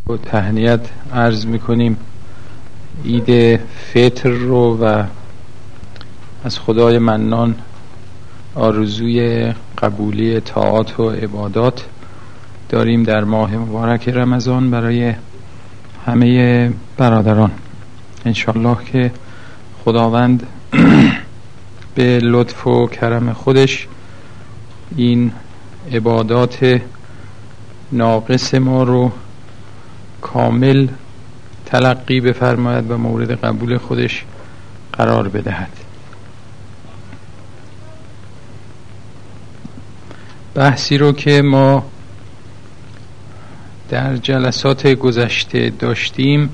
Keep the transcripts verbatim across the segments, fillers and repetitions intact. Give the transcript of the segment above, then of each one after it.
با تهنیت عرض میکنیم عید فطر رو و از خدای منان آرزوی قبولی طاعات و عبادات داریم در ماه مبارک رمضان برای همه برادران. انشالله که خداوند به لطف و کرم خودش این عبادات ناقص ما رو کامل تلقی بفرماید و مورد قبول خودش قرار بدهد. بحثی رو که ما در جلسات گذشته داشتیم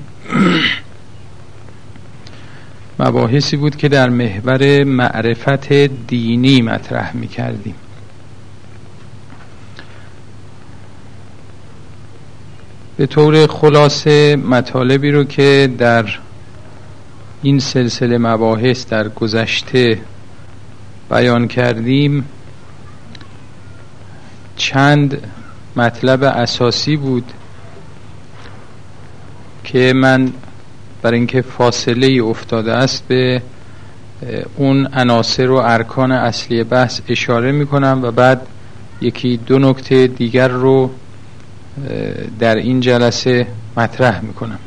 مباحثی بود که در محور معرفت دینی مطرح می کردیم. به طور خلاصه مطالبی رو که در این سلسله مباحث در گذشته بیان کردیم چند مطلب اساسی بود که من برای اینکه فاصله افتاده است به اون عناصر و ارکان اصلی بحث اشاره میکنم و بعد یکی دو نکته دیگر رو در این جلسه مطرح میکنم.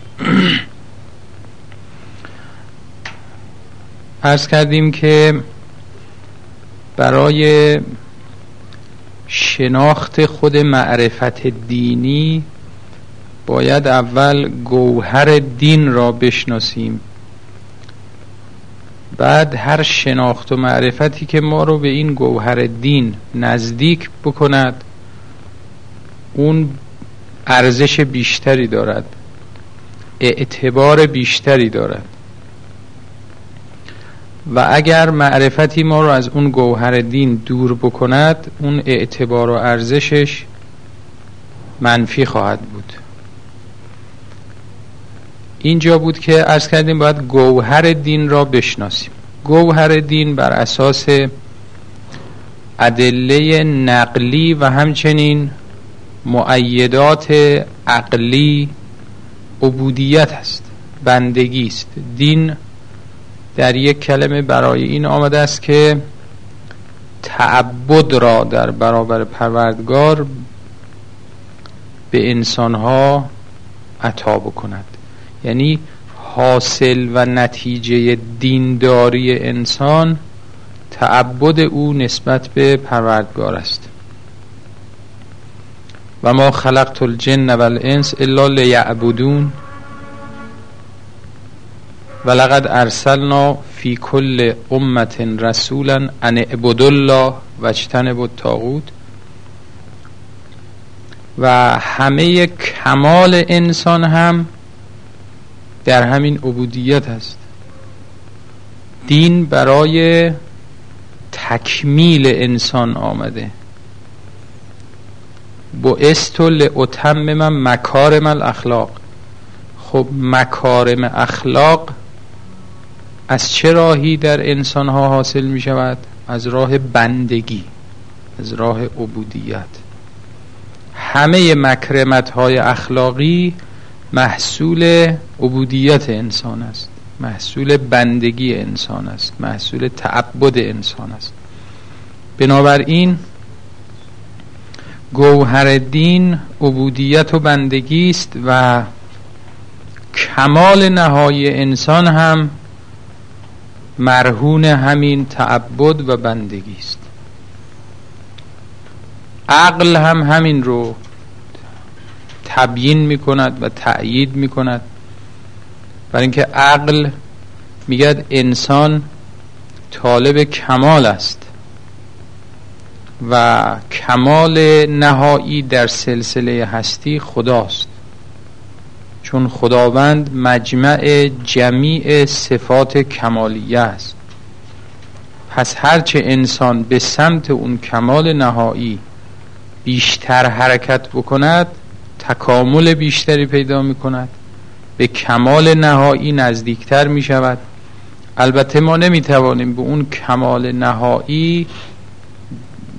عرض کردیم که برای شناخت خود معرفت دینی باید اول گوهر دین را بشناسیم، بعد هر شناخت و معرفتی که ما رو به این گوهر دین نزدیک بکند اون ارزش بیشتری دارد، اعتبار بیشتری دارد، و اگر معرفتی ما رو از اون گوهر دین دور بکند اون اعتبار و ارزشش منفی خواهد بود. اینجا بود که عرض کردیم باید گوهر دین را بشناسیم. گوهر دین بر اساس ادله نقلی و همچنین مؤیدات عقلی عبودیت است، بندگی است. دین در یک کلمه برای این آمده است که تعبد را در برابر پروردگار به انسانها عطا بکند، یعنی حاصل و نتیجه دینداری انسان تعبد او نسبت به پروردگار است. و ما خلقت الجن والانس الا لیعبدون ولقد ارسلنا فی کل امة رسولا ان اعبدوا الله واجتنبوا الطاغوت. و همه کمال انسان هم در همین عبودیت است. دین برای تکمیل انسان آمده. بعثت لاتمم مکارم الاخلاق. خب مکارم اخلاق از چه راهی در انسان ها حاصل می شود؟ از راه بندگی، از راه عبودیت. همه مکرمت های اخلاقی محصول عبودیت انسان است، محصول بندگی انسان است، محصول تعبد انسان است. بنابراین گوهر دین عبودیت و بندگی است و کمال نهایی انسان هم مرهون همین تعبد و بندگی است. عقل هم همین رو تبیین می کند و تأیید می کند، برای اینکه عقل میگه انسان طالب کمال است و کمال نهایی در سلسله هستی خداست، چون خداوند مجمع جمیع صفات کمالیه است. پس هرچه انسان به سمت اون کمال نهایی بیشتر حرکت بکند تکامل بیشتری پیدا می کند، به کمال نهایی نزدیکتر می شود. البته ما نمی توانیم به اون کمال نهایی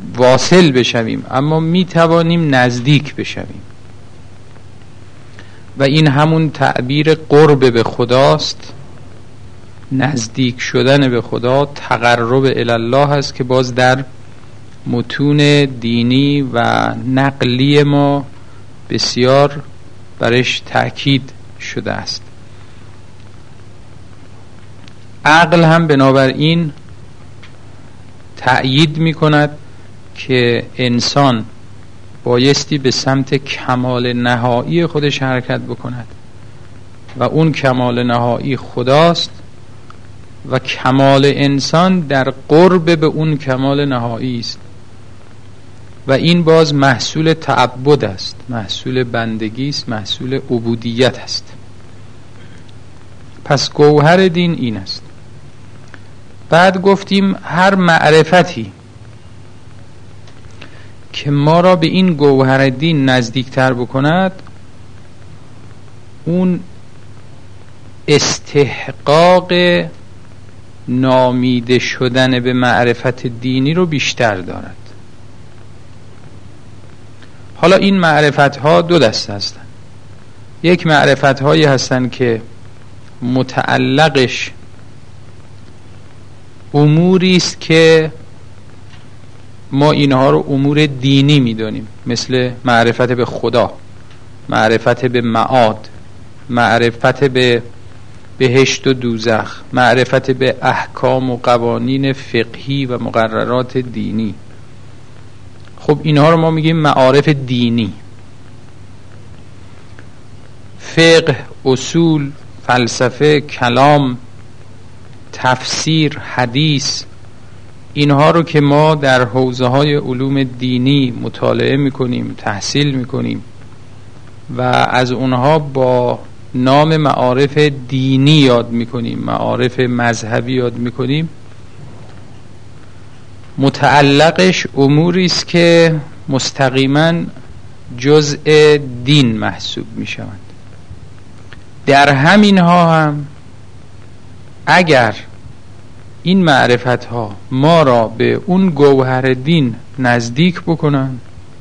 واصل بشویم، اما می توانیم نزدیک بشویم. و این همون تعبیر قرب به خداست، نزدیک شدن به خدا، تقرب الی الله هست که باز در متون دینی و نقلی ما بسیار برش تأکید شده است. عقل هم بنابراین تأیید می کند که انسان بایستی به سمت کمال نهایی خودش حرکت بکند و اون کمال نهایی خداست و کمال انسان در قرب به اون کمال نهایی است و این باز محصول تعبد است، محصول بندگی است، محصول عبودیت است. پس گوهر دین این است. بعد گفتیم هر معرفتی که ما را به این گوهر دین نزدیکتر بکند اون استحقاق نامیده شدن به معرفت دینی رو بیشتر دارد. حالا این معرفت ها دو دسته هستند. یک معرفت هایی هستند که متعلقش اموری است که ما اینها رو امور دینی میدونیم، مثل معرفت به خدا، معرفت به معاد، معرفت به بهشت و دوزخ، معرفت به احکام و قوانین فقهی و مقررات دینی. خب اینها رو ما میگیم معارف دینی. فقه، اصول، فلسفه، کلام، تفسیر، حدیث، اینها رو که ما در حوزه های علوم دینی مطالعه میکنیم، تحصیل میکنیم و از اونها با نام معارف دینی یاد میکنیم، معارف مذهبی یاد میکنیم، متعلقش اموری است که مستقیما جزء دین محسوب میشوند. در همینها هم اگر این معرفت ها ما را به اون گوهر دین نزدیک بکنن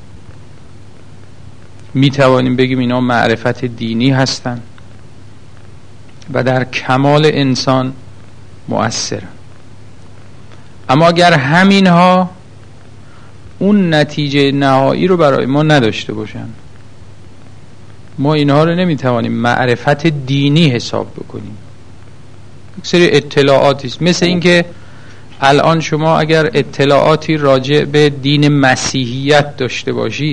می توانیم بگیم اینا معرفت دینی هستند و در کمال انسان مؤثر. اما اگر همین ها اون نتیجه نهایی رو برای ما نداشته باشن، ما اینها رو نمی توانیم معرفت دینی حساب بکنیم. یک سری اطلاعاتی است، مثل اینکه الان شما اگر اطلاعاتی راجع به دین مسیحیت داشته باشید،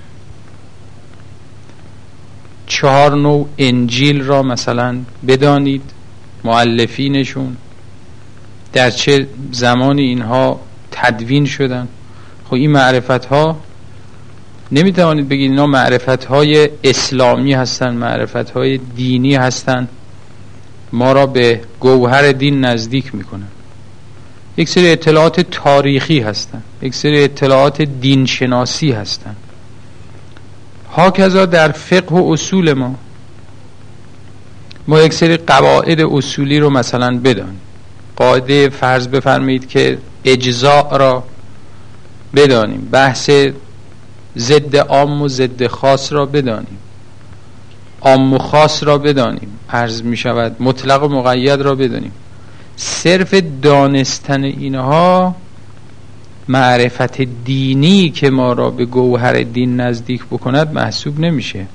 چهار نوع انجیل را مثلا بدانید، مؤلفینشون در چه زمانی اینها تدوین شدن، خب این معرفت ها نمیتوانید بگید اینا معرفت های اسلامی هستن، معرفت های دینی هستن، ما را به گوهر دین نزدیک میکنن. یک سری اطلاعات تاریخی هستن، یک سری اطلاعات دینشناسی هستن. هاکذا در فقه و اصول ما ما یک سری قواعد اصولی رو مثلا بدانیم. قاعده فرض بفرمایید که اجزاء را بدانیم، بحث ضد عام و ضد خاص را بدانیم، عام و خاص را بدانیم، عرض می شود مطلق و مقید را بدانیم. صرف دانستن اینها معرفت دینی که ما را به گوهر دین نزدیک بکند محسوب نمیشه،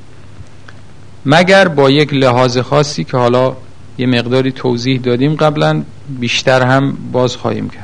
مگر با یک لحاظ خاصی که حالا یه مقداری توضیح دادیم قبلا، بیشتر هم باز خواهیم کرد.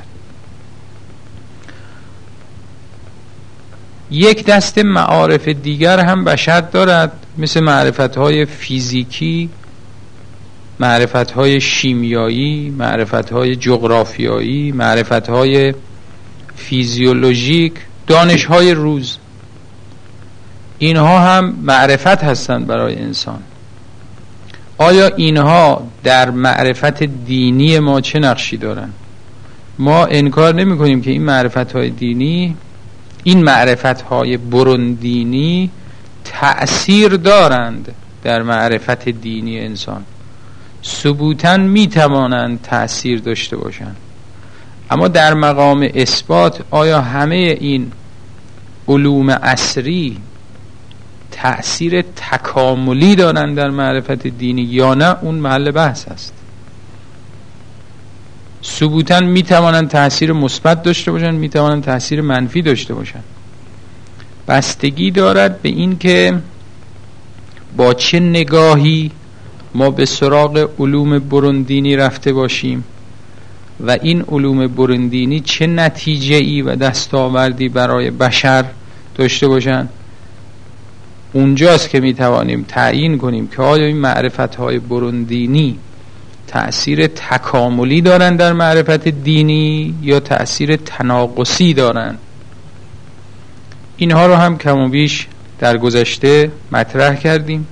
یک دسته معارف دیگر هم بشر دارد، مثل معرفت‌های فیزیکی، معرفت‌های شیمیایی، معرفت‌های جغرافیایی، معرفت‌های فیزیولوژیک، دانش‌های روز. اینها هم معرفت هستند برای انسان. آیا اینها در معرفت دینی ما چه نقشی دارند؟ ما انکار نمی کنیم که این معرفت‌های دینی، این معرفت‌های برون دینی تأثیر دارند در معرفت دینی انسان، ثبوتاً می توانند تأثیر داشته باشند. اما در مقام اثبات آیا همه این علوم عصری تأثیر تکاملی دارن در معرفت دینی یا نه، اون محل بحث است. ثبوتاً میتوانند تأثیر مثبت داشته باشن، میتوانند تأثیر منفی داشته باشن. بستگی دارد به این که با چه نگاهی ما به سراغ علوم بروندینی رفته باشیم و این علوم بروندینی چه نتیجه‌ای و دستاوردی برای بشر داشته باشن. اونجاست که میتوانیم تعیین کنیم که آیا این معرفت‌های بروندینی تأثیر تکاملی دارن در معرفت دینی یا تأثیر تناقصی دارن. اینها رو هم کم و بیش در گذشته مطرح کردیم.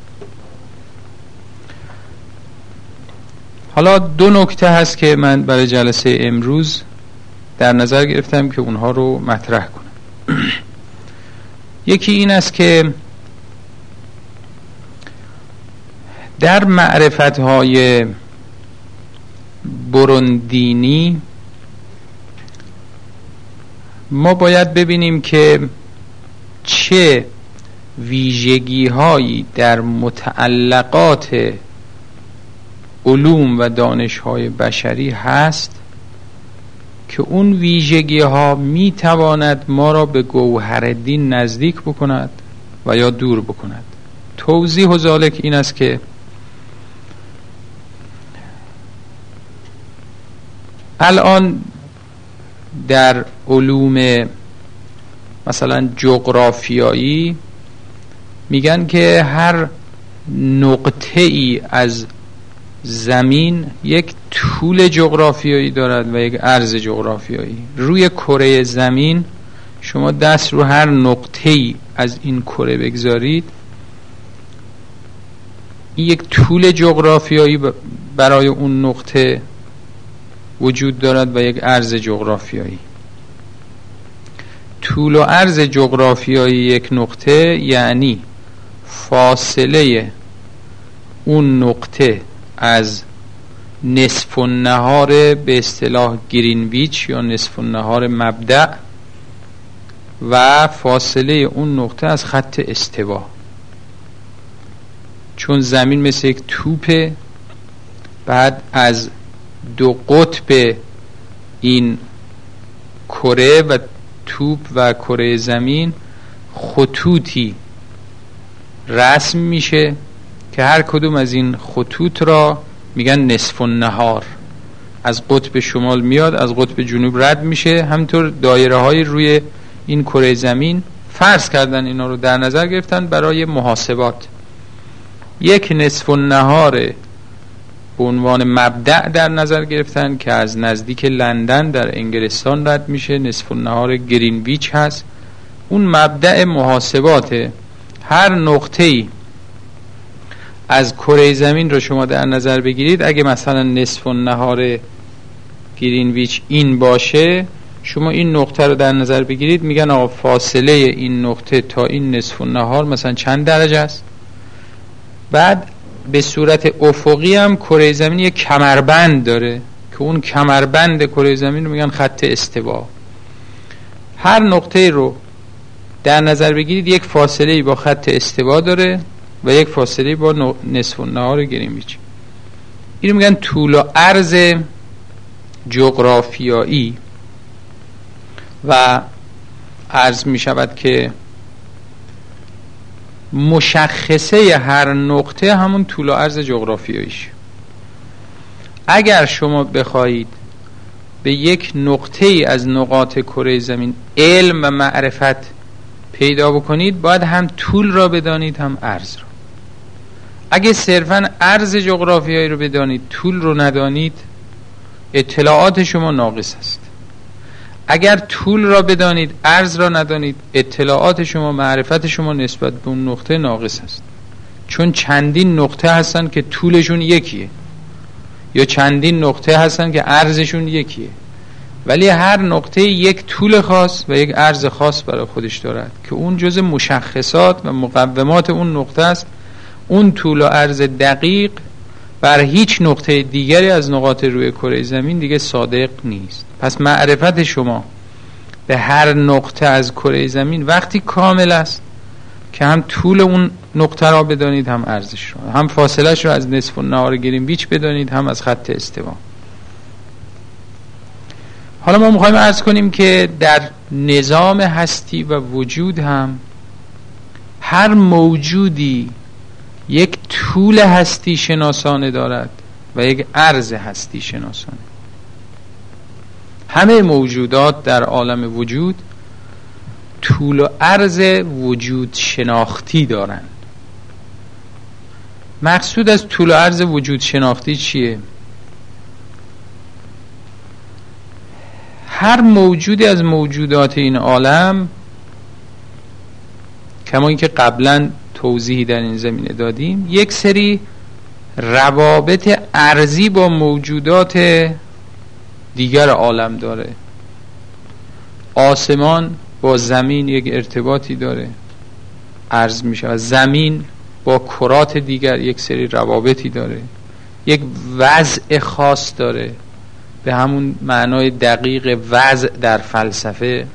حالا دو نکته هست که من برای جلسه امروز در نظر گرفتم که اونها رو مطرح کنم. یکی این است که در معرفت‌های بروندینی ما باید ببینیم که چه ویژگی هایی در متعلقات علوم و دانش های بشری هست که اون ویژگی ها می تواند ما را به گوهر دین نزدیک بکند و یا دور بکند. توضیح و ذالک این است که الان در علوم مثلا جغرافیایی میگن که هر نقطه ای از زمین یک طول جغرافیایی دارد و یک عرض جغرافیایی. روی کره زمین شما دست رو هر نقطه ای از این کره بگذارید، این یک طول جغرافیایی برای اون نقطه وجود دارد و یک عرض جغرافیایی. طول و عرض جغرافیایی یک نقطه یعنی فاصله اون نقطه از نصف النهار به اصطلاح گرینویچ یا نصف النهار مبدأ و فاصله اون نقطه از خط استوا. چون زمین مثل یک توپه، بعد از دو قطب این کره و توپ و کره زمین خطوطی رسم میشه که هر کدوم از این خطوط را میگن نصف النهار. از قطب شمال میاد، از قطب جنوب رد میشه. همینطور دایره های روی این کره زمین فرض کردن، اینا رو در نظر گرفتن برای محاسبات. یک نصف النهار به عنوان مبدأ در نظر گرفتن که از نزدیک لندن در انگلستان رد میشه، نصف النهار گرینویچ هست. اون مبدأ محاسباته. هر نقطه‌ای از کره زمین رو شما در نظر بگیرید، اگه مثلا نصف النهار گرینویچ این باشه، شما این نقطه رو در نظر بگیرید، میگن آقا فاصله این نقطه تا این نصف النهار مثلا چند درجه است. بعد به صورت افقی هم کره زمین یک کمربند داره که اون کمربند کره زمین رو میگن خط استوا. هر نقطه رو در نظر بگیرید یک فاصله با خط استوا داره و یک فاصله با نصف النهار گرینویچ. اینو میگن طول و عرض جغرافیایی و عرض میشود که مشخصه هر نقطه همون طول و عرض جغرافیاییش. اگر شما بخواهید به یک نقطه ای از نقاط کره زمین علم و معرفت پیدا بکنید، باید هم طول را بدانید هم عرض را. اگه صرفاً عرض جغرافیایی رو بدانید، طول رو ندانید، اطلاعات شما ناقص است. اگر طول را بدانید، عرض را ندانید، اطلاعات شما، معرفت شما نسبت به اون نقطه ناقص است. چون چندین نقطه هستن که طولشون یکیه، یا چندین نقطه هستن که عرضشون یکیه، ولی هر نقطه یک طول خاص و یک عرض خاص برای خودش دارد که اون جزء مشخصات و مقومات اون نقطه است. اون طول و عرض دقیق بر هیچ نقطه دیگری از نقاط روی کره زمین دیگه صادق نیست. پس معرفت شما به هر نقطه از کره زمین وقتی کامل است که هم طول اون نقطه را بدانید هم عرضش را، هم فاصلهش را از نصف النهار گرینویچ بدانید هم از خط استوا. حالا ما میخوایم عرض کنیم که در نظام هستی و وجود هم هر موجودی یک طول هستی شناسانه دارد و یک عرض هستی شناسانه. همه موجودات در عالم وجود طول و عرض وجود شناختی دارند. مقصود از طول و عرض وجود شناختی چیه؟ هر موجودی از موجودات این عالم، کما اینکه قبلا توضیحی در این زمینه دادیم، یک سری روابط ارضی با موجودات دیگر عالم داره. آسمان با زمین یک ارتباطی داره، عرض میشه. زمین با کرات دیگر یک سری روابطی داره، یک وضع خاص داره، به همون معنای دقیق وضع در فلسفه،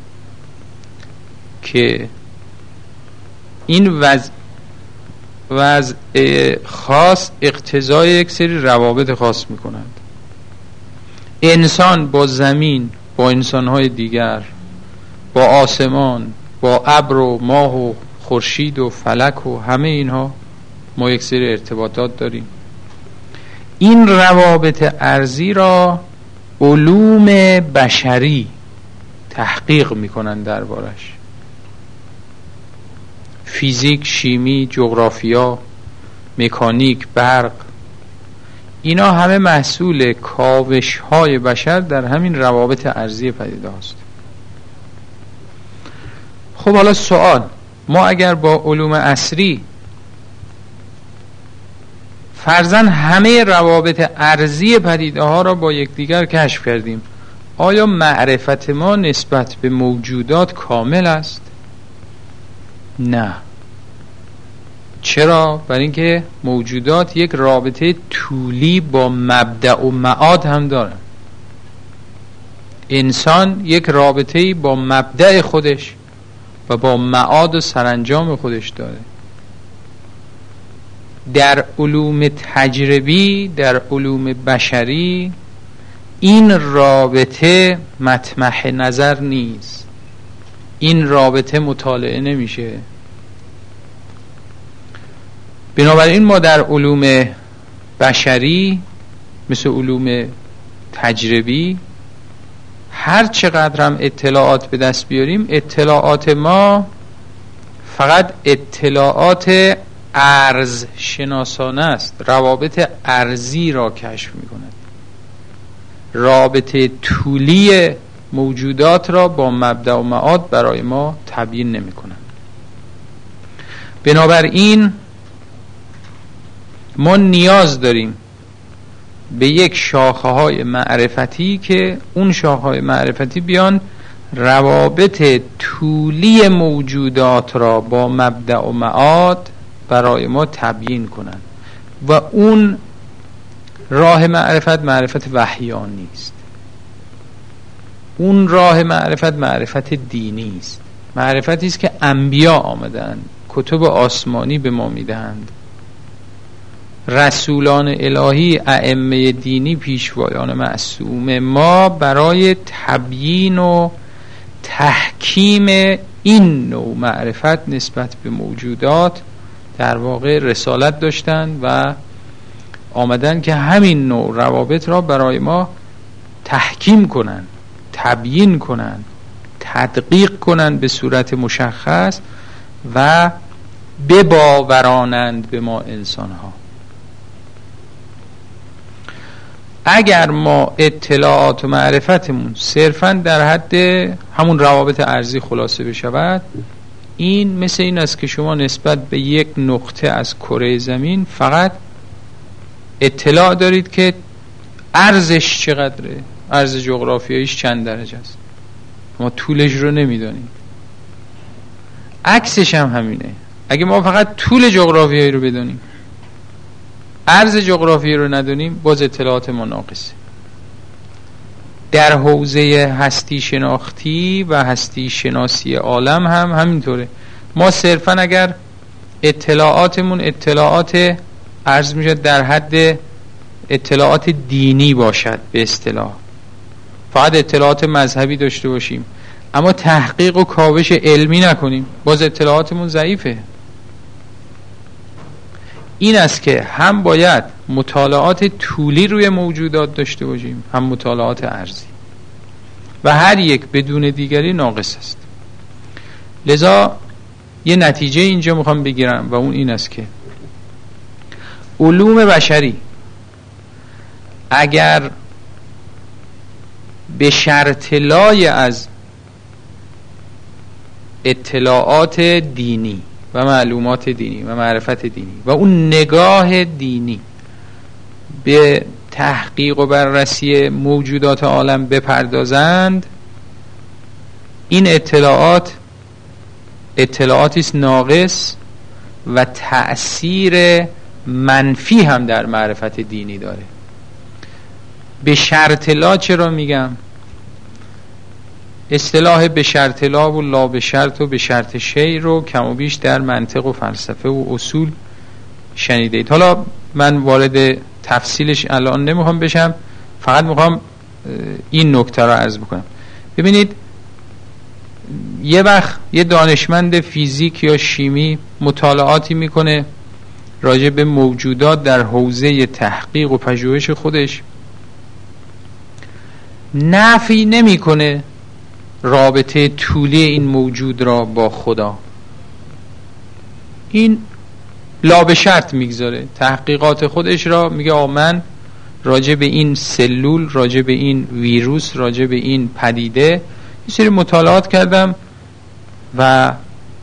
که این وضع وضع خاص اقتضای یک سری روابط خاص میکنند. انسان با زمین، با انسانهای دیگر، با آسمان، با ابر و ماه و خورشید و فلک و همه اینها ما یک سری ارتباطات داریم. این روابط ارضی را علوم بشری تحقیق میکنن دربارش. فیزیک، شیمی، جغرافیا، مکانیک، برق، اینا همه محصول کاوش های بشر در همین روابط ارضی پدیده است. خب حالا سوال، ما اگر با علوم عصری فرضاً همه روابط ارضی پدیده ها را با یکدیگر کشف کردیم، آیا معرفت ما نسبت به موجودات کامل است؟ نه. چرا؟ برای اینکه موجودات یک رابطه طولی با مبدأ و معاد هم دارن. انسان یک رابطه‌ای با مبدأ خودش و با معاد و سرانجام خودش داره. در علوم تجربی، در علوم بشری این رابطه مطمح نظر نیست، این رابطه مطالعه نمیشه. بنابراین ما در علوم بشری مثل علوم تجربی هر چقدر هم اطلاعات به دست بیاریم، اطلاعات ما فقط اطلاعات ارز شناسانه است، روابط ارزی را کشف می کند. رابطه طولی موجودات را با مبدأ و معاد برای ما تبیین نمی کنند. بنابراین ما نیاز داریم به یک شاخه های معرفتی که اون شاخه های معرفتی بیان روابط طولی موجودات را با مبدأ و معاد برای ما تبیین کنند. و اون راه معرفت معرفت وحیانی است. اون راه معرفت معرفت دینی است. معرفتی است که انبیا آمدند، کتب آسمانی به ما میدهند، رسولان الهی، ائمه دینی، پیشوایان معصوم ما برای تبیین و تحکیم این نوع معرفت نسبت به موجودات در واقع رسالت داشتند و آمدن که همین نوع روابط را برای ما تحکیم کنند، تبیین کنند، تدقیق کنند به صورت مشخص و بباورانند به ما انسان ها. اگر ما اطلاعات و معرفتمون صرفاً در حد همون روابط ارضی خلاصه بشود، این مثل این است که شما نسبت به یک نقطه از کره زمین فقط اطلاع دارید که عرضش چقدره، عرض جغرافیاییش چند درجه است، ما طولش رو نمیدانیم. عکسش هم همینه. اگه ما فقط طول جغرافیایی رو بدونیم، عرض جغرافیایی رو ندونیم، باز اطلاعات ما ناقصه. در حوزه هستی شناختی و هستی شناسی عالم هم همینطوره. ما صرفا اگر اطلاعاتمون اطلاعات عرض میشه در حد اطلاعات دینی باشد، به اصطلاح فقط اطلاعات مذهبی داشته باشیم اما تحقیق و کاوش علمی نکنیم، باز اطلاعاتمون ضعیفه. این است که هم باید مطالعات طولی روی موجودات داشته باشیم، هم مطالعات عرضی، و هر یک بدون دیگری ناقص است. لذا یه نتیجه اینجا میخوام بگیرم و اون این است که علوم بشری اگر به شرط لای از اطلاعات دینی و معلومات دینی و معرفت دینی و اون نگاه دینی به تحقیق و بررسی موجودات عالم بپردازند، این اطلاعات اطلاعاتی است ناقص و تأثیر منفی هم در معرفت دینی داره. به شرط لا چرا میگم؟ اصطلاح به شرط لا و لا به شرط و به شرط شی رو کم و بیش در منطق و فلسفه و اصول شنیدید. حالا من وارد تفصیلش الان نمیخوام بشم، فقط میخوام این نکته رو عرض بکنم. ببینید یه وقت یه دانشمند فیزیک یا شیمی مطالعاتی میکنه راجع به موجودات در حوزه تحقیق و پژوهش خودش، نفی نمیکنه رابطه طولی این موجود را با خدا، این لا به شرط میگذاره تحقیقات خودش را، میگه آ من راجع به این سلول، راجع به این ویروس، راجع به این پدیده یه سری مطالعات کردم و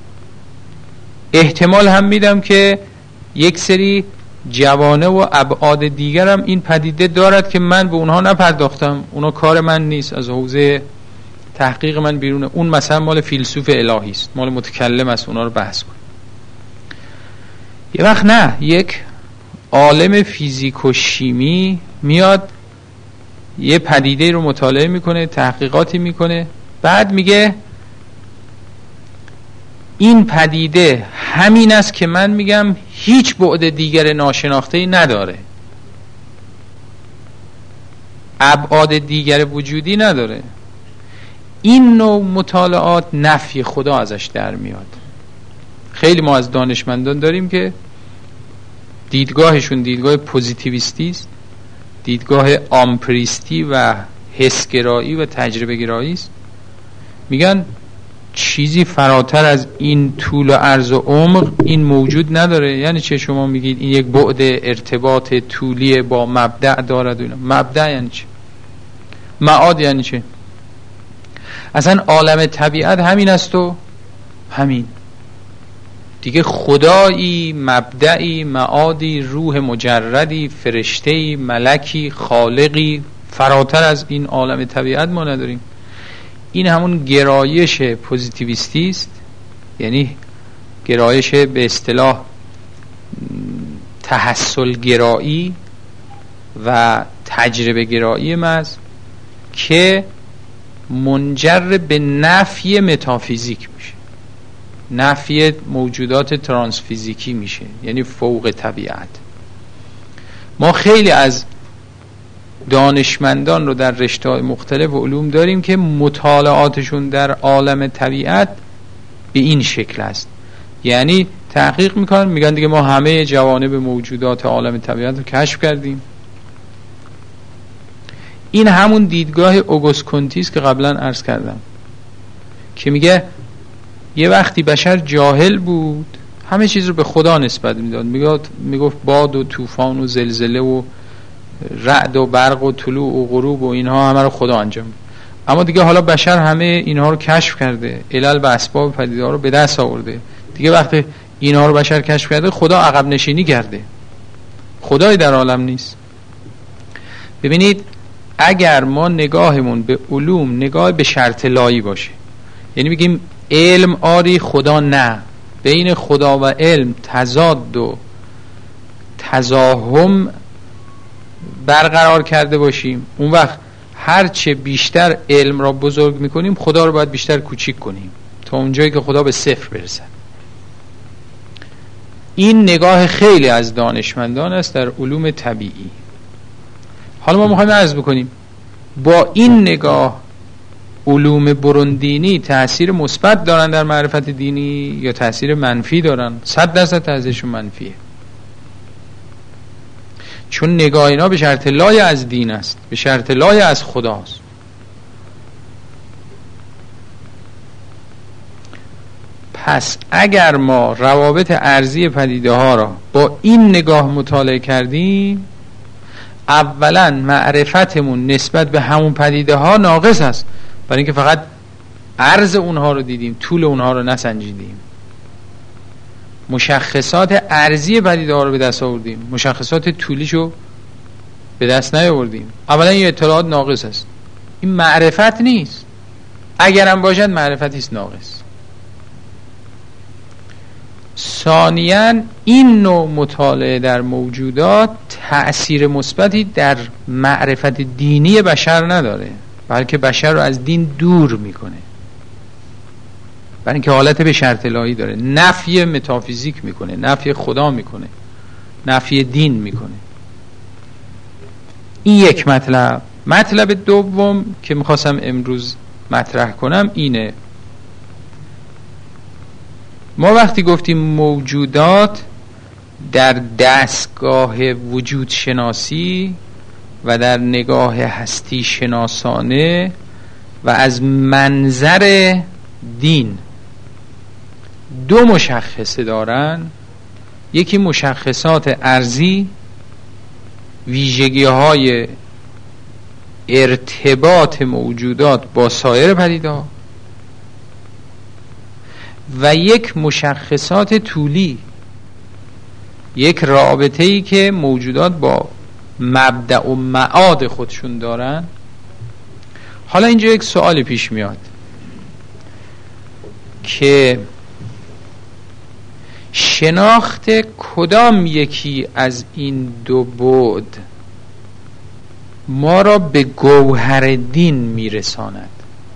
احتمال هم میدم که یک سری جوانه و ابعاد دیگرم این پدیده دارد که من به اونها نپرداختم، اونا کار من نیست، از حوزه تحقیق من بیرونه، اون مثلا مال فیلسوف الهی است، مال متکلم است، اونا رو بحث کن. یه وقت نه، یک عالم فیزیک و شیمی میاد یه پدیده رو مطالعه میکنه، تحقیقاتی میکنه، بعد میگه این پدیده همین است که من میگم هیچ بعد دیگر ناشناخته‌ای نداره، ابعاد دیگر وجودی نداره. این نوع مطالعات نفی خدا ازش در میاد. خیلی ما از دانشمندان داریم که دیدگاهشون دیدگاه پوزیتیویستی است، دیدگاه آمپریستی و حسگرایی و تجربه گرایی است. میگن چیزی فراتر از این طول و عرض و عمق این موجود نداره. یعنی چه شما میگید این یک بعد ارتباط طولی با مبدأ دارد؟ اینا مبدأ یعنی چه؟ معاد یعنی چه؟ اصلا عالم طبیعت همین است و همین دیگه، خدایی، مبدئی، معادی، روح مجردی، فرشتهی، ملکی، خالقی فراتر از این عالم طبیعت ما نداریم. این همون گرایش پوزیتیویستی است، یعنی گرایش به اصطلاح تحصل گرایی و تجربه گرایی محض که منجر به نفی متافیزیک میشه، نفی موجودات ترانسفیزیکی میشه، یعنی فوق طبیعت. ما خیلی از دانشمندان رو در رشته‌های مختلف علوم داریم که مطالعاتشون در عالم طبیعت به این شکل است، یعنی تحقیق میکنن، میگن دیگه ما همه جوانب موجودات عالم طبیعت رو کشف کردیم. این همون دیدگاه اوگوست کنتی است که قبلا عرض کردم که میگه یه وقتی بشر جاهل بود، همه چیز رو به خدا نسبت میداد، میگفت باد و طوفان و زلزله و رعد و برق و طلوع و غروب و اینها همه رو خدا انجام میده. اما دیگه حالا بشر همه اینها رو کشف کرده، علل و اسباب پدیده‌ها رو به دست آورده، دیگه وقتی اینها رو بشر کشف کرده خدا عقب نشینی کرده، خدای در عالم نیست. ببینید اگر ما نگاهمون به علوم نگاه به شرط لایی باشه، یعنی بگیم علم آری خدا نه، بین خدا و علم تضاد و تزاحم برقرار کرده باشیم، اون وقت هرچه بیشتر علم را بزرگ میکنیم خدا رو باید بیشتر کوچیک کنیم تا اونجایی که خدا به صفر برسه. این نگاه خیلی از دانشمندان است در علوم طبیعی. حالا ما میخوایم عرض بکنیم با این نگاه علوم بروندینی تأثیر مثبت دارن در معرفت دینی یا تأثیر منفی دارن؟ صد درصد تأثیرشون منفیه، چون نگاه اینا به شرط لای از دین است، به شرط لای از خداست. پس اگر ما روابط ارضی پدیده ها را با این نگاه مطالعه کردیم، اولا معرفتمون نسبت به همون پدیده ها ناقص است، برای اینکه فقط عرض اونها رو دیدیم، طول اونها رو نسنجیدیم. مشخصات ارضی پدیده ها رو به دست آوردیم، مشخصات طولیشو به دست نیاوردیم. اولا این اطلاعات ناقص است، این معرفت نیست. اگرم باشد معرفتی است ناقص. ثانیاً این نوع مطالعه در موجودات تأثیر مثبتی در معرفت دینی بشر نداره، بلکه بشر رو از دین دور میکنه، برای اینکه حالت به شرط الهی داره، نفی متافیزیک میکنه، نفی خدا میکنه، نفی دین میکنه. این یک مطلب. مطلب دوم که میخواستم امروز مطرح کنم اینه: ما وقتی گفتیم موجودات در دستگاه وجود شناسی و در نگاه هستی شناسانه و از منظر دین دو مشخصه دارن، یکی مشخصات ارضی، ویژگی های ارتباط موجودات با سایر پدیده‌ها، و یک مشخصات طولی، یک رابطه‌ای که موجودات با مبدأ و معاد خودشون دارن. حالا اینجا یک سوال پیش میاد که شناخت کدام یکی از این دو بعد ما را به گوهر دین میرساند؟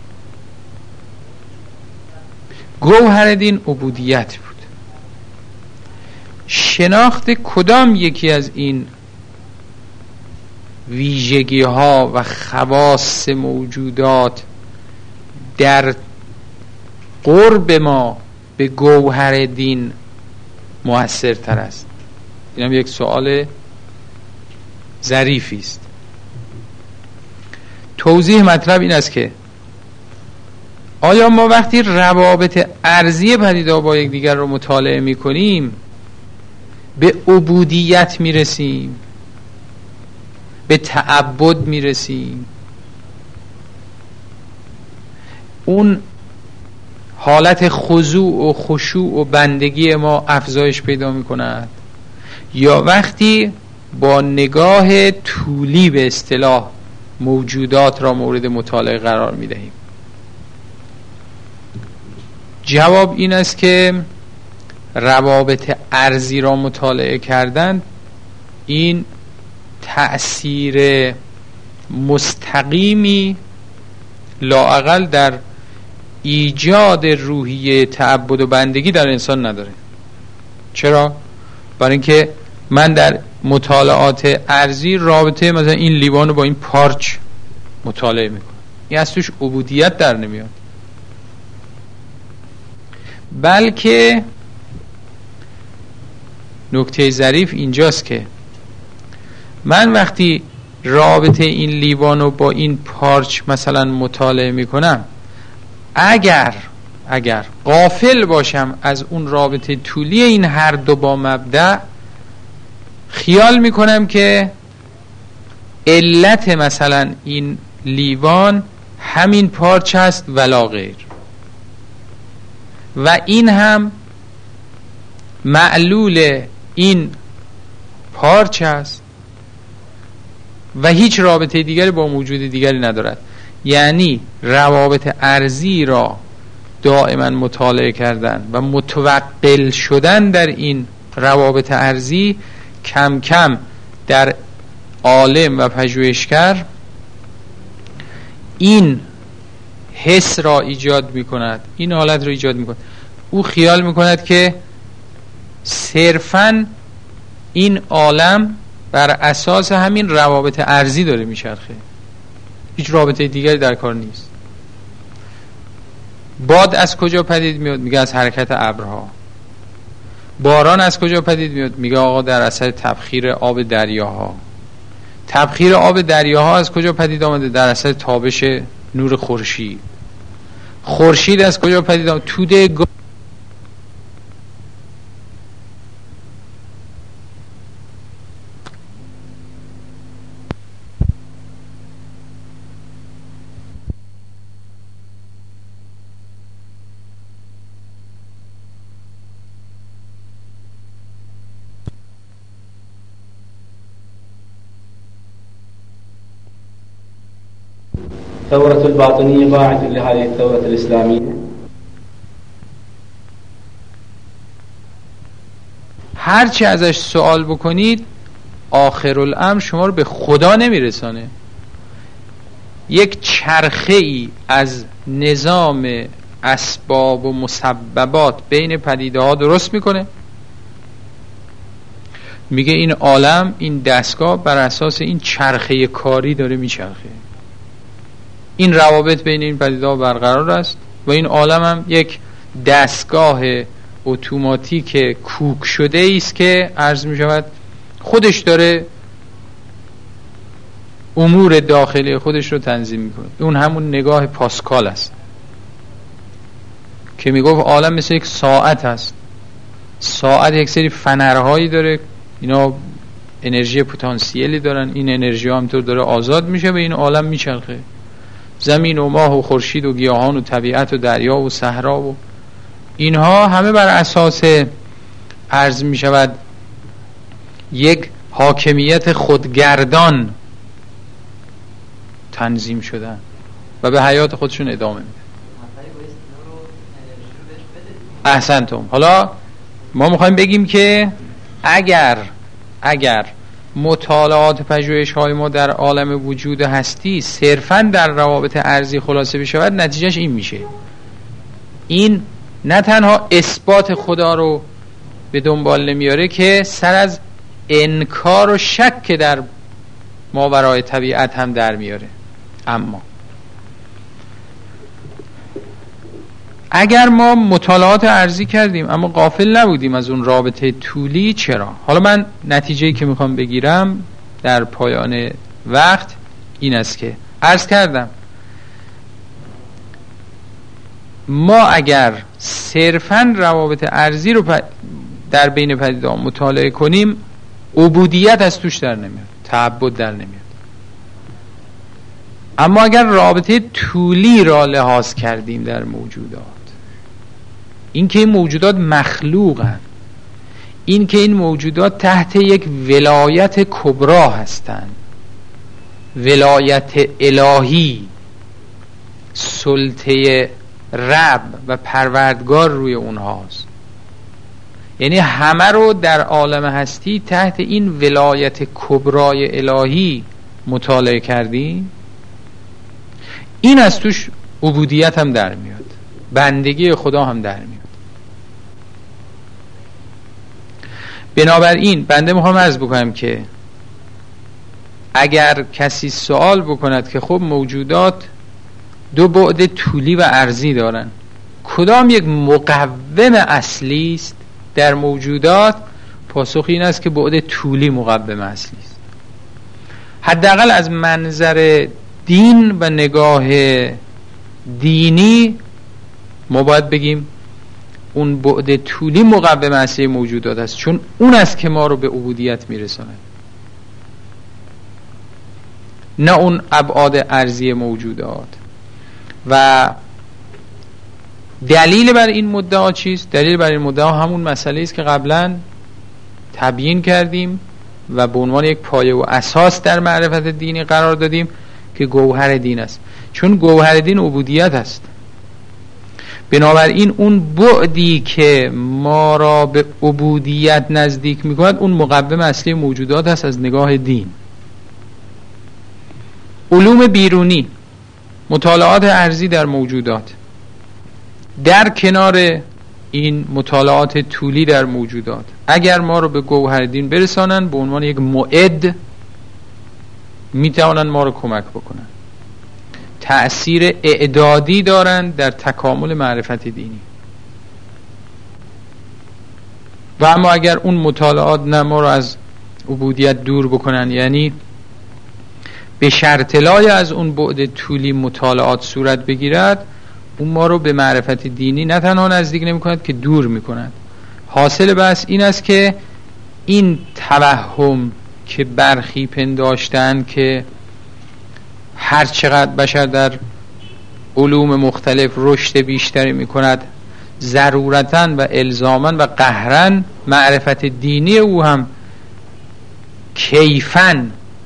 گوهر دین عبودیت بود. شناخت کدام یکی از این ویژگی ها و خواص موجودات در قرب ما به گوهر دین مؤثر تر است؟ این هم یک سوال ظریفی است. توضیح مطلب این است که آیا ما وقتی روابط ارضی پدیده با یکدیگر رو مطالعه می کنیم به عبودیت می رسیم، به تعبد می رسیم، اون حالت خضوع و خشوع و بندگی ما افزایش پیدا می کند، یا وقتی با نگاه طولی به اصطلاح موجودات را مورد مطالعه قرار می دهیم؟ جواب این است که روابط ارضی را مطالعه کردن این تأثیر مستقیمی لااقل در ایجاد روحیه تعبد و بندگی در انسان نداره. چرا؟ برای اینکه من در مطالعات ارضی رابطه مثلا این لیوان رو با این پارچ مطالعه میکنم، این از توش عبودیت در نمیاد، بلکه نکته ظریف اینجاست که من وقتی رابطه این لیوان رو با این پارچ مثلا مطالعه میکنم، اگر اگر غافل باشم از اون رابطه طولی این هر دو با مبدأ، خیال میکنم که علت مثلا این لیوان همین پارچ است ولا غیر، و این هم معلول این پارچ است و هیچ رابطه دیگری با موجود دیگری ندارد. یعنی روابط ارضی را دائما مطالعه کردن و متوقل شدن در این روابط ارضی کم کم در عالم و پژوهشگر این حس را ایجاد می کند، این حالت را ایجاد می کند. او خیال می کند که صرفاً این عالم بر اساس همین روابط ارضی داره میچرخه، هیچ رابطه دیگری در کار نیست. باد از کجا پدید میاد؟ میگه از حرکت ابرها. باران از کجا پدید میاد؟ میگه آقا در اثر تبخیر آب دریاها. تبخیر آب دریاها از کجا پدید آمده؟ در اثر تابش نور خورشید. خورشید از کجا پدید آمده؟ توده گ... ثورة الباطنية باعث لهذه الثورة الإسلامية. هر چی ازش سوال بکنید آخرالامر شما رو به خدا نمیرسانه. یک چرخه ای از نظام اسباب و مسببات بین پدیده ها درست میکنه. میگه این عالم، این دستگاه بر اساس این چرخه کاری داره میچرخه. این روابط بین این پدیده ها برقرار است و این عالم هم یک دستگاه اتوماتیک کوک شده است که عرض می شود خودش داره امور داخلی خودش رو تنظیم میکنه. اون همون نگاه پاسکال است که میگفت عالم مثل یک ساعت است. ساعت یک سری فنرهایی داره، اینا انرژی پتانسیلی دارن، این انرژی ها همطور داره آزاد میشه و این عالم میچرخه. زمین و ماه و خورشید و گیاهان و طبیعت و دریا و صحرا و اینها همه بر اساس عرض می شود یک حاکمیت خودگردان تنظیم شدن و به حیات خودشون ادامه میده. احسنتم. حالا ما میخوایم بگیم که اگر اگر مطالعات پژوهش های ما در عالم وجود هستی صرفاً در روابط ارضی خلاصه بشود، نتیجهش این میشه. این نه تنها اثبات خدا رو به دنبال نمیاره که سر از انکار و شک در ماورای طبیعت هم در میاره. اما اگر ما مطالعات ارضی کردیم اما غافل نبودیم از اون رابطه طولی، چرا؟ حالا من نتیجه‌ای که میخوام بگیرم در پایان وقت این است که عرض کردم ما اگر صرفاً روابط ارضی رو در بین پدیده‌ها مطالعه کنیم، عبودیت از توش در نمیاد، تعبد در نمیاد. اما اگر رابطه طولی را لحاظ کردیم در موجودات، این که این موجودات مخلوقن، این که این موجودات تحت یک ولایت کبرا هستند، ولایت الهی، سلطه رب و پروردگار روی اونهاست، یعنی همه رو در عالم هستی تحت این ولایت کبرای الهی مطالعه کردیم، این از توش عبودیت هم در میاد، بندگی خدا هم در میاد. بنابراین بنده میخوام عرض بکنم که اگر کسی سوال بکند که خب موجودات دو بعد طولی و عرضی دارن، کدام یک مقوم اصلی است در موجودات؟ پاسخ این است که بعد طولی مقوم اصلی است. حداقل از منظر دین و نگاه دینی ما باید بگیم اون بعد طولی مقوم اصلی موجودات است، چون اون است که ما رو به عبودیت میرسونه، نه اون ابعاد ارضی موجودات. و دلیل بر این مدعا چیست؟ دلیل بر این مدعا همون مسئله است که قبلا تبیین کردیم و به عنوان یک پایه و اساس در معرفت دینی قرار دادیم که گوهر دین است، چون گوهر دین عبودیت است. بنابراین اون بعدی که ما را به عبودیت نزدیک می‌کند اون مقوم اصلی موجودات است از نگاه دین. علوم بیرونی، مطالعات ارضی در موجودات در کنار این مطالعات طولی در موجودات اگر ما رو به گوهردین برسانن به عنوان یک معد میتوانن ما رو کمک بکنن، تأثیر اعدادی دارن در تکامل معرفت دینی. و اما اگر اون مطالعات نه ما رو از عبودیت دور بکنن، یعنی به شرط لای از اون بعد طولی مطالعات صورت بگیرد، اون ما رو به معرفت دینی نه تنها نزدیک نمی کند که دور می کند. حاصل بحث این است که این توهم که برخی پنداشتن که هر چقدر بشر در علوم مختلف رشد بیشتری می کند، ضرورتاً و الزاماً و قهراً معرفت دینی او هم کیفاً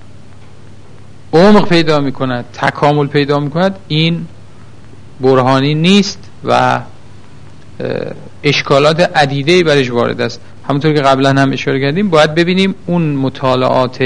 عمق پیدا می کند، تکامل پیدا می کند، این برهانی نیست و اشکالات عدیده‌ای برش وارد است. همونطور که قبلا هم اشاره کردیم باید ببینیم اون مطالعات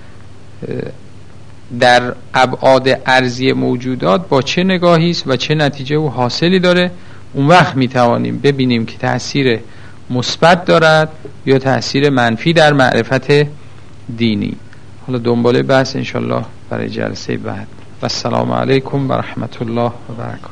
در ابعاد ارضی موجودات با چه نگاهی است و چه نتیجه و حاصلی داره. اون وقت میتوانیم ببینیم که تأثیر مثبت دارد یا تأثیر منفی در معرفت دینی. حالا دنباله بحث انشالله برای جلسه بعد. و السلام علیکم و رحمت الله و برکاته.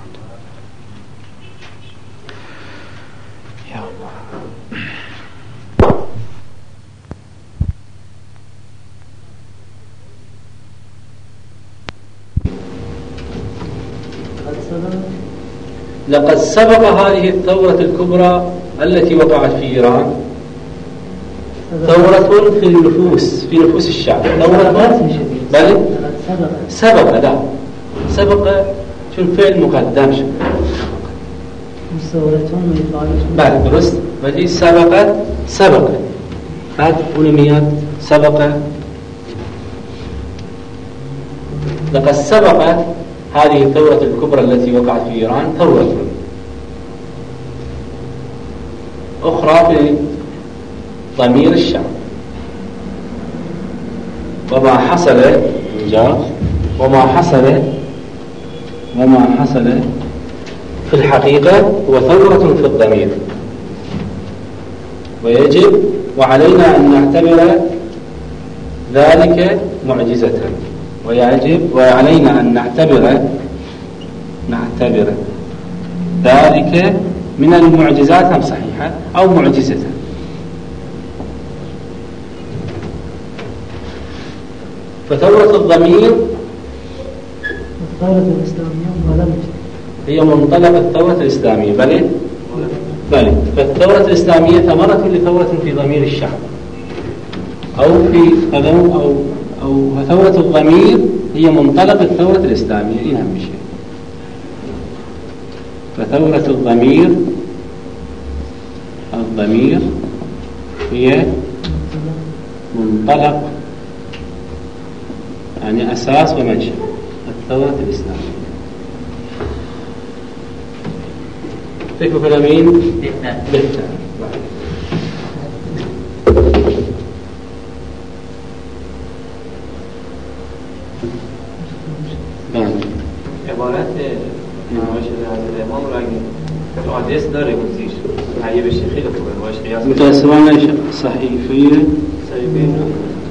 لقد سبق هذه الثورة الكبرى التي وقعت في إيران ثورة في النفوس في نفوس الشعب. ثورة بل سبق لا سبق چون فعل مقدم شد بله درست، ولی سبقت سبق بعد اون میاد سبق. لقد سبقت هذه الثورة الكبرى التي وقعت في إيران ثورة أخرى في ضمير الشعب. وما حصل وما حصل وما حصل في الحقيقة هو ثورة في الضمير، ويجب وعلينا أن نعتبر ذلك معجزة، ويجب وعلينا أن نعتبر نعتبر ذلك من المعجزات أم صحيحة أو معجزة. فثورة الضمير الثورة الإسلامية هي منطلق الثورة الإسلامية بل بل فالثورة الإسلامية ثمرة لثورة في ضمير الشعب أو في أو أو أو ثورة الضمير هي منطلق الثورة الإسلامية. إيه أهم شيء. فثورة الضمير الضمير هي منطلق يعني أساس ومنشأ الثورة الإسلامية. تكفي كلامين بهتر عبارت نمایش حضرت امام رو اگه آدرس داره گزیش تهیه بشه خیلی خوبه باش قیاس. متأسفانه صحیفه صحیفه نو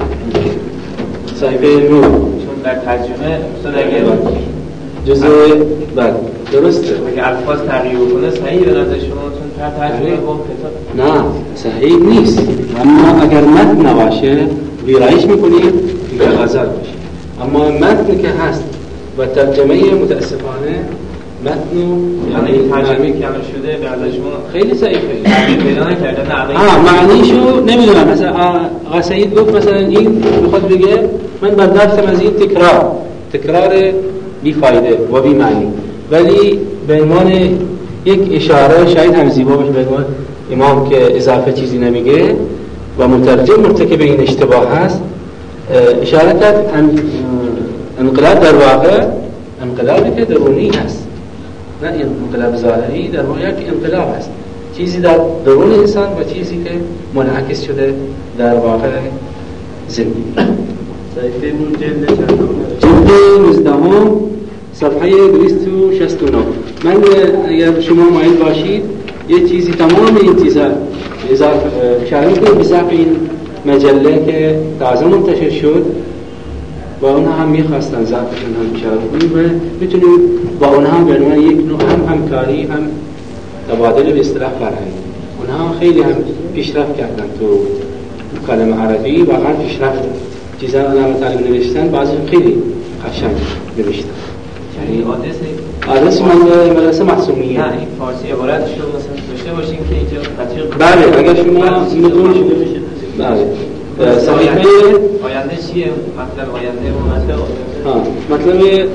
صحیفه نو چون در ترجمه استاد اگه جزء بعد درسته اگه الفاظ تغییر کنه صحیح به نظر شما؟ چون در ترجمه با کتاب نه صحیح نیست، اما اگر متن نباشه ویرایش میکنیم که غزل باشه. اما متن که هست و ترجمه متاسفانه متن یعنی ترجمه که عمل شده به نظر شما خیلی ضعیفه پیدا نکردن. آه معنیشو نمیدونم. مثلا آقا سعید گفت مثلا این میخواد بگه من برداشتم از این تکرار تکرار بی فایده و بی معنی، ولی به عنوان یک اشاره شاید هم زیبا باشه به عنوان امام که اضافه چیزی نمیگه و مترجم مرتکب این اشتباه هست اشاره کرد. انقلاب در واقع انقلابی که درونی هست، نه انقلاب ظاهری. در واقع یک انقلاب هست، چیزی در درون انسان و چیزی که منعکس شده در واقع زندگی. صحیفه مون جلد چندم جلد نوزدهم صفحه دویست و شصت و نه. من اگر شما مایل باشید یه چیزی تمام این چیزا اشاره میکنیم به ضعف این مجله که تازه منتشر شد با اونها هم میخواستن ضعفشون هم اشاره کنیم و میتونیم با اونها هم به عنوان یک نوع هم همکاری هم تبادل به اصطلاح فرهنگی. اونها خیلی هم پیشرفت کردن تو کلمه عربی، واقعا پیشرفت چیزا علامه طالب نوشتن بعضی خیلی قشنگ نوشتن. یعنی آدرس آدرس من مدرسه معصومیه. نه این فارسی عبارتش رو مثلا داشته باشیم که اینجا بچه‌ها بله اگر شما میتونید شده بشه. بله صحیفه آینده چیه؟ مطلب آینده و مطلب ها مطلب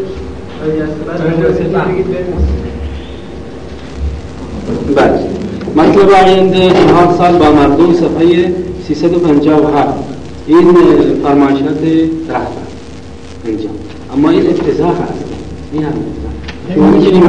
بله مطلب آینده چهار سال با مردم صفحه سیصد و پنجاه و هفت. این فرمایشات رهبر اینجا، اما این افتضاح هست. این هم شما می‌تونید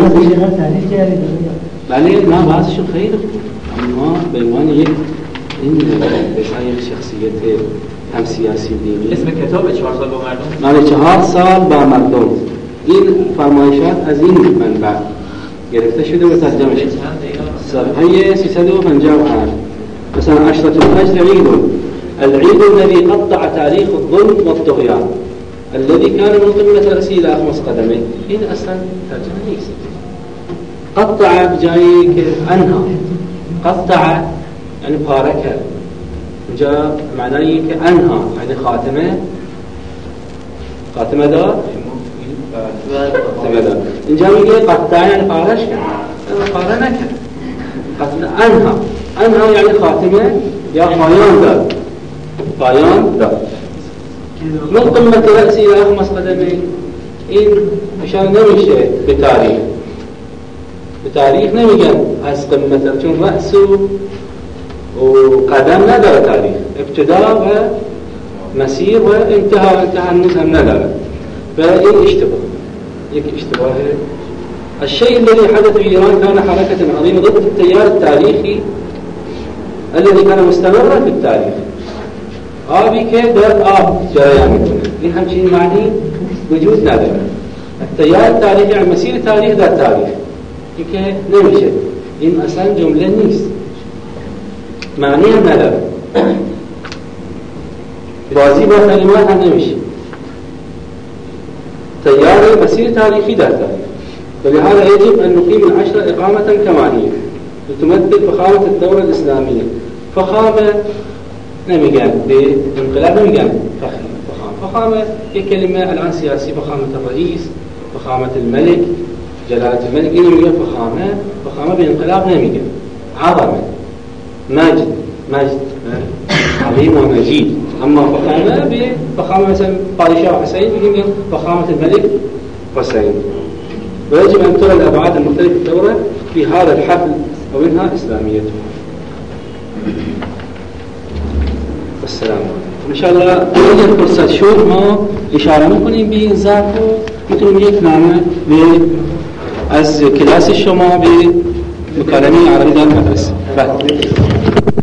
بله نه بعضشون خیلی خوب، اما به عنوان یک این بسیار شخصیت هم سیاسی دینی. اسم کتاب چهار سال با مردم؟ بله چهار سال با مردم. این فرمایشات از این منبع گرفته شده و ترجمه شده. صفحه سیصد و پنجاه و هفت. مثلا عشرة الفجر عيد، العيد الذي قطع تاريخ الظلم والطغيان الذي كان من قمة رأسه إلى أخمص قدمه. این اصلا ترجمه نیست. قطع بجای که انها، قطع یعنی پاره کرد، اینجا معنایی که انها یعنی خاتمه خاتمه دار خاتمه دار. اینجا میگه قطع یعنی پارش کرد، پاره نکرد. قطع انها، انها یعنی خاتمه یا پایان دار، پایان دار. من قمة رأسی إلى أخمص قدمه، این اشاره نمیشه به تاریخ، به تاریخ نمیگن از قمت، چون رأس و قدم نداره تاریخ، ابتدا و مسیر و انتها و انتها هنوز هم نداره. و این اشتباه، یک اشتباه. الشيء الذي حدث في إيران كان حركة عظيمة ضد التيار التاريخي الذي كان مستمرا في التاريخ. آبی که در آب جریان میکنه، این همچین معنی وجود نداره. التيار التاريخي يعني مسیر تاریخ در تاریخ، این که نمیشه، این اصلا جمله نیست، معنی هم نداره، بازی با کلمات هم نمیشه. تيار مسیر تاریخی در تاریخ. ولهذا يجب أن نقيم العشرة إقامة كمانية لتمثل فخامة الدولة الإسلامية. فخامة نمیگن به انقلاب، نمیگن فخامة. فخامة یک کلمه الان سیاسی، فخامة الرئیس، فخامة الملك، جلالة الملك، این میگن فخامة. فخامة به انقلاب نمیگن. عظمه، مجد، مجد عظیم و مجید. اما فخامة به فخامة مثلا پادشاه حسین میگن فخامة الملك حسين. ويجب أن ترى الأبعاد المختلفة الدورة في هذا الحفل ومنها إسلاميته. السلام عليكم. إن شاء الله اگر فرصت شد ما اشاره میکنیم به این ظرف و میتونیم یک نامه به از کلاس شما به مکالمه عربی در مدرسه.